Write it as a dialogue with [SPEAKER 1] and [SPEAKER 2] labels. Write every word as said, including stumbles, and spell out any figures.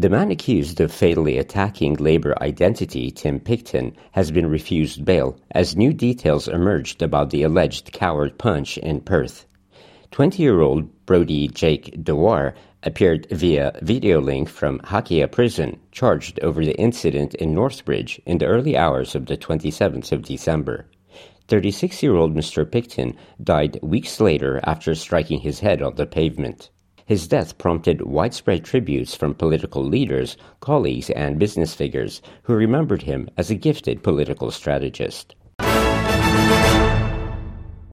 [SPEAKER 1] The man accused of fatally attacking Labour identity, Tim Picton, has been refused bail as new details emerged about the alleged coward punch in Perth. twenty-year-old Brodie Jake Dewar appeared via video link from Hakia Prison, charged over the incident in Northbridge in the early hours of the twenty-seventh of December. thirty-six-year-old Mister Picton died weeks later after striking his head on the pavement. His death prompted widespread tributes from political leaders, colleagues, and business figures who remembered him as a gifted political strategist.